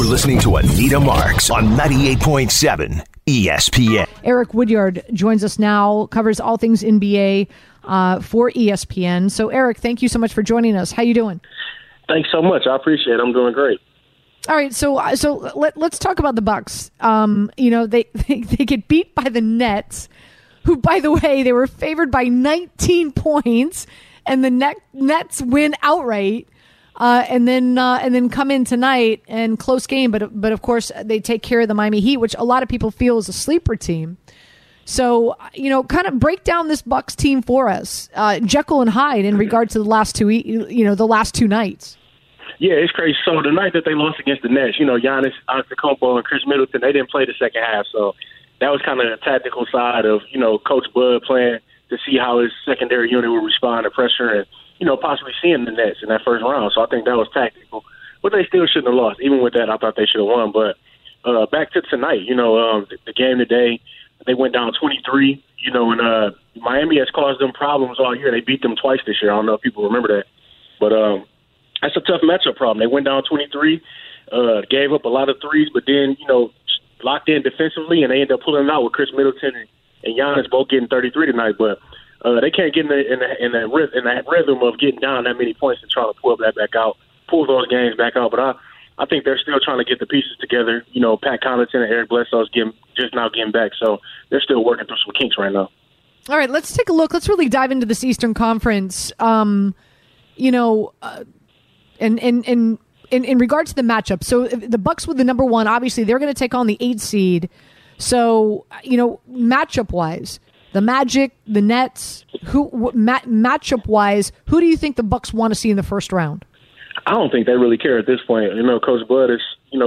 You're listening to Anita Marks on 98.7 ESPN. Eric Woodyard joins us now, covers all things NBA for ESPN. So, Eric, thank you so much for joining us. How you doing? Thanks so much. I appreciate it. I'm doing great. All right, so let's talk about the Bucks. They get beat by the Nets, who, by the way, they were favored by 19 points, and the Nets win outright. And then come in tonight and close game, but of course they take care of the Miami Heat, which a lot of people feel is a sleeper team. So kind of break down this Bucks team for us, Jekyll and Hyde, in regard to the last two nights. Yeah, it's crazy. So the night that they lost against the Nets, Giannis Antetokounmpo and Chris Middleton, they didn't play the second half, so that was kind of the tactical side of Coach Bud playing to see how his secondary unit would respond to pressure and possibly seeing the Nets in that first round. So I think that was tactical. But they still shouldn't have lost. Even with that, I thought they should have won. But back to tonight, the game today, they went down 23, and Miami has caused them problems all year. They beat them twice this year. I don't know if people remember that. But that's a tough matchup problem. They went down 23, gave up a lot of threes, but then, locked in defensively, and they ended up pulling it out with Chris Middleton and Giannis both getting 33 tonight. But they can't get in that rhythm of getting down that many points and trying to pull those games back out. But I think they're still trying to get the pieces together. Pat Connaughton and Eric Bledsoe's just now getting back, so they're still working through some kinks right now. All right, let's take a look. Let's really dive into this Eastern Conference. In regard to the matchup, so the Bucks with the number one, obviously they're going to take on the 8 seed. So matchup-wise, the Magic, the Nets, matchup-wise, who do you think the Bucks want to see in the first round? I don't think they really care at this point. Coach Bud is,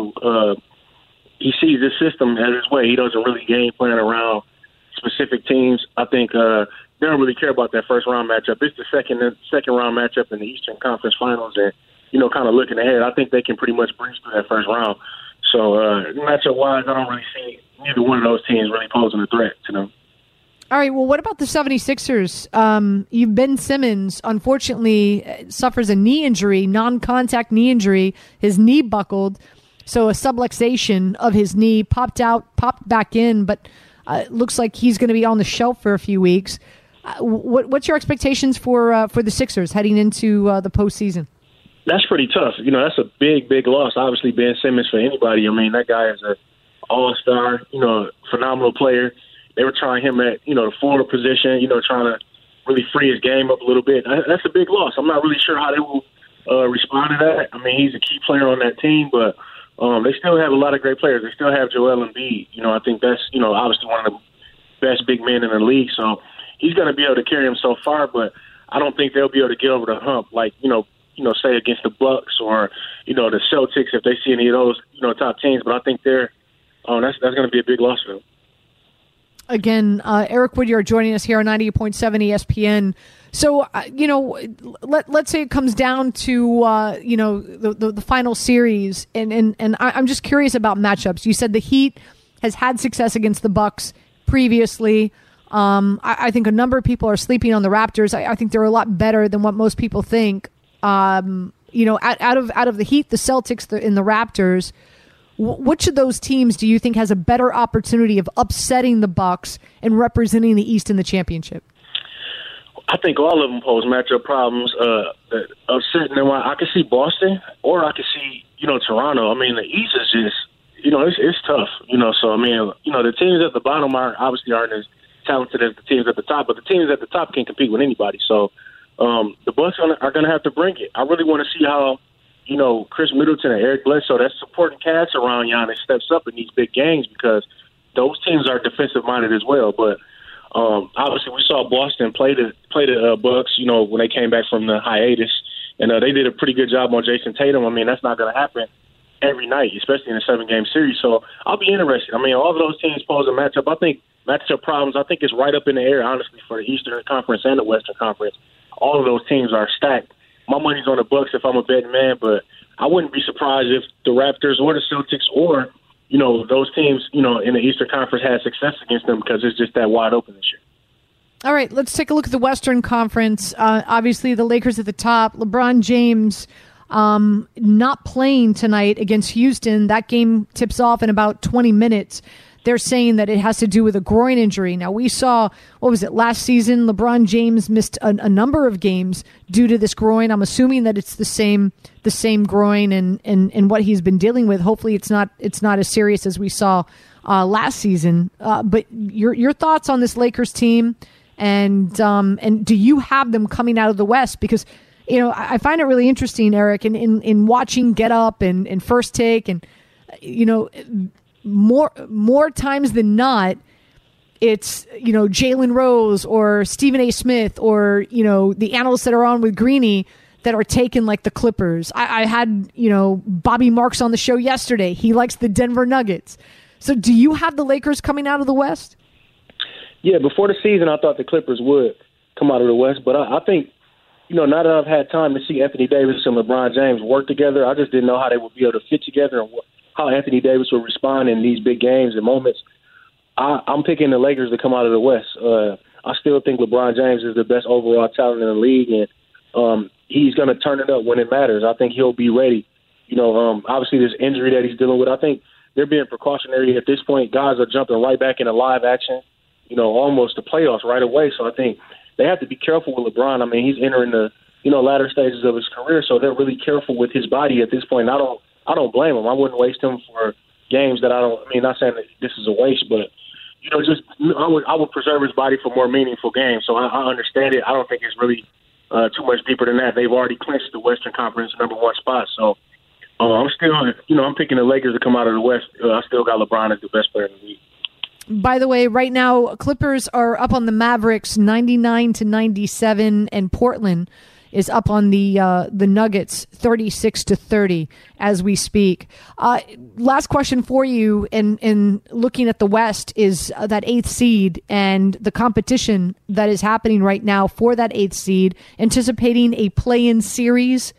he sees this system as his way. He doesn't really game plan around specific teams. I think they don't really care about that first round matchup. It's the second round matchup in the Eastern Conference Finals, and kind of looking ahead, I think they can pretty much breeze through that first round. So matchup-wise, I don't really see neither one of those teams really posing a threat to them. All right, well, what about the 76ers? Ben Simmons, unfortunately, suffers a knee injury, non-contact knee injury. His knee buckled, so a subluxation of his knee popped back in, but looks like he's going to be on the shelf for a few weeks. What's your expectations for the Sixers heading into the postseason? That's pretty tough. That's a big, big loss. Obviously, Ben Simmons for anybody. I mean, that guy is an all-star, phenomenal player. They were trying him at, the forward position, trying to really free his game up a little bit. That's a big loss. I'm not really sure how they will respond to that. I mean, he's a key player on that team, but they still have a lot of great players. They still have Joel Embiid. I think that's, obviously one of the best big men in the league. So he's going to be able to carry him so far, but I don't think they'll be able to get over the hump like, say against the Bucks or, the Celtics if they see any of those, top teams. But I think that's going to be a big loss for them. Again, Eric Woodyard joining us here on 98.7 ESPN. So, let's say it comes down to, the final series, and I'm just curious about matchups. You said the Heat has had success against the Bucks previously. I think a number of people are sleeping on the Raptors. I think they're a lot better than what most people think. Out of the Heat, the Celtics, and the Raptors, which of those teams do you think has a better opportunity of upsetting the Bucks and representing the East in the championship? I think all of them pose matchup problems. Upsetting them, I could see Boston, or I could see Toronto. I mean, the East is just it's tough. So I mean, the teams at the bottom obviously aren't as talented as the teams at the top, but the teams at the top can compete with anybody. So the Bucks are going to have to bring it. I really want to see how Chris Middleton and Eric Bledsoe, that supporting cast around Giannis, steps up in these big games, because those teams are defensive-minded as well. But obviously we saw Boston play the Bucks, when they came back from the hiatus, and they did a pretty good job on Jason Tatum. I mean, that's not going to happen every night, especially in a 7-game series. So I'll be interested. I mean, all of those teams pose a matchup. I think matchup problems, is right up in the air, honestly, for the Eastern Conference and the Western Conference. All of those teams are stacked. My money's on the Bucks if I'm a betting man, but I wouldn't be surprised if the Raptors or the Celtics or, those teams, in the Eastern Conference had success against them, because it's just that wide open this year. All right, let's take a look at the Western Conference. Obviously, the Lakers at the top. LeBron James not playing tonight against Houston. That game tips off in about 20 minutes. They're saying that it has to do with a groin injury. Now, we saw, what was it, last season, LeBron James missed a number of games due to this groin. I'm assuming that it's the same groin and what he's been dealing with. Hopefully it's not as serious as we saw last season. But your thoughts on this Lakers team, and do you have them coming out of the West? Because, you know, I find it really interesting, Eric, in watching Get Up and First Take, and, you know, more times than not, it's, you know, Jalen Rose or Stephen A. Smith or, you know, the analysts that are on with Greeny that are taking like the Clippers. I had, you know, Bobby Marks on the show yesterday. He likes the Denver Nuggets. So do you have the Lakers coming out of the West? Yeah, before the season, I thought the Clippers would come out of the West. But I think, you know, now that I've had time to see Anthony Davis and LeBron James work together, I just didn't know how they would be able to fit together and how Anthony Davis would respond in these big games and moments. I'm picking the Lakers to come out of the West. I still think LeBron James is the best overall talent in the league, and he's going to turn it up when it matters. I think he'll be ready. You know, obviously this injury that he's dealing with, I think they're being precautionary at this point. Guys are jumping right back into live action, you know, almost the playoffs right away. So I think they have to be careful with LeBron. I mean, he's entering the, you know, latter stages of his career, so they're really careful with his body at this point. I don't blame him. I wouldn't waste him for games that not saying that this is a waste, but, you know, just I would preserve his body for more meaningful games. So I understand it. I don't think it's really too much deeper than that. They've already clinched the Western Conference #1 spot. So I'm still, you know, I'm picking the Lakers to come out of the West. I still got LeBron as the best player in the league. By the way, right now, Clippers are up on the Mavericks 99-97, and Portland is up on the Nuggets 36-30 as we speak. Last question for you, in looking at the West, is that 8th seed and the competition that is happening right now for that 8th seed, anticipating a play-in series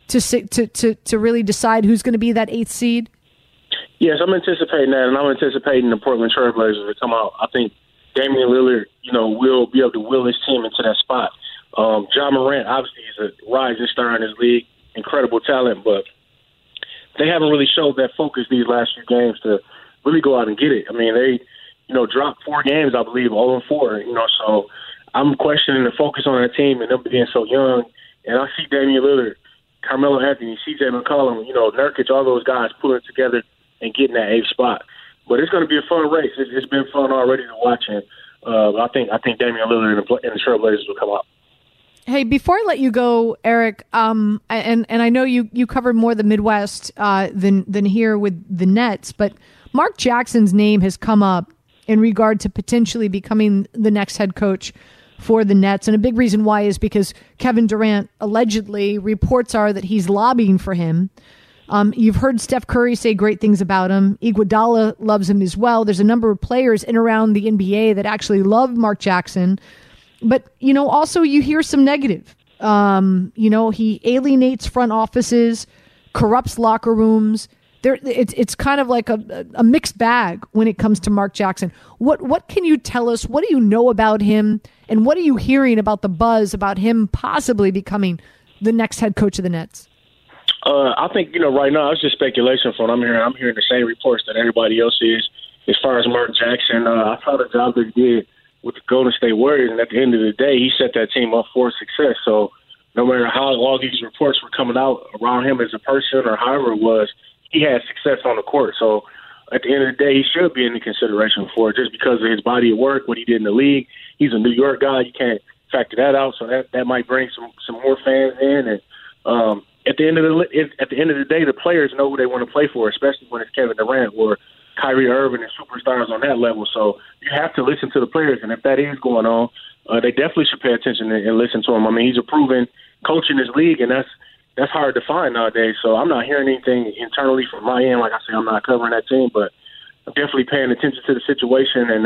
to really decide who's going to be that 8th seed? Yes, I'm anticipating that, and I'm anticipating the Portland Trailblazers to come out. I think Damian Lillard, you know, will be able to will his team into that spot. John Morant, obviously, is a rising star in his league, incredible talent, but they haven't really showed that focus these last few games to really go out and get it. I mean, they, you know, dropped 4 games, I believe, 0-4, you know, so I'm questioning the focus on that team and them being so young. And I see Damian Lillard, Carmelo Anthony, C.J. McCollum, you know, Nurkic, all those guys pulling together and getting that 8th spot. But it's going to be a fun race. It's been fun already to watch, and I think Damian Lillard and the Trailblazers will come out. Hey, before I let you go, Eric, and I know you covered more the Midwest than here with the Nets, but Mark Jackson's name has come up in regard to potentially becoming the next head coach for the Nets, and a big reason why is because Kevin Durant, allegedly, reports are that he's lobbying for him. You've heard Steph Curry say great things about him. Iguodala loves him as well. There's a number of players in around the NBA that actually love Mark Jackson. But, you know, also you hear some negative. You know, he alienates front offices, corrupts locker rooms. It's kind of like a mixed bag when it comes to Mark Jackson. What can you tell us? What do you know about him? And what are you hearing about the buzz about him possibly becoming the next head coach of the Nets? I think, you know, right now it's just speculation from what I'm hearing. I'm hearing the same reports that everybody else is as far as Mark Jackson. I saw the job that he did with the Golden State Warriors, and at the end of the day, he set that team up for success. So no matter how all these reports were coming out around him as a person or however it was, he had success on the court. So at the end of the day, he should be in the consideration for it just because of his body of work, what he did in the league. He's a New York guy. You can't factor that out, so that might bring some more fans in. And at the end of the day, the players know who they want to play for, especially when it's Kevin Durant or Kyrie Irving and superstars on that level. So you have to listen to the players, and if that is going on, they definitely should pay attention and listen to him. I mean, he's a proven coach in this league, and that's hard to find nowadays. So I'm not hearing anything internally from my end. Like I say, I'm not covering that team, but I'm definitely paying attention to the situation. And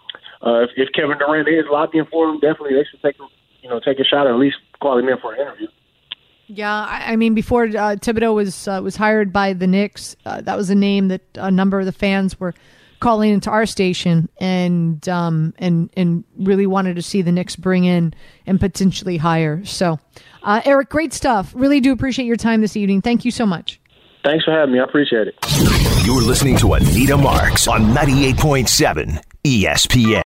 if Kevin Durant is lobbying for him, definitely they should take a shot or at least call him in for an interview. Yeah, I mean, before Thibodeau was hired by the Knicks, that was a name that a number of the fans were calling into our station and really wanted to see the Knicks bring in and potentially hire. So, Eric, great stuff. Really do appreciate your time this evening. Thank you so much. Thanks for having me. I appreciate it. You're listening to Anita Marks on 98.7 ESPN.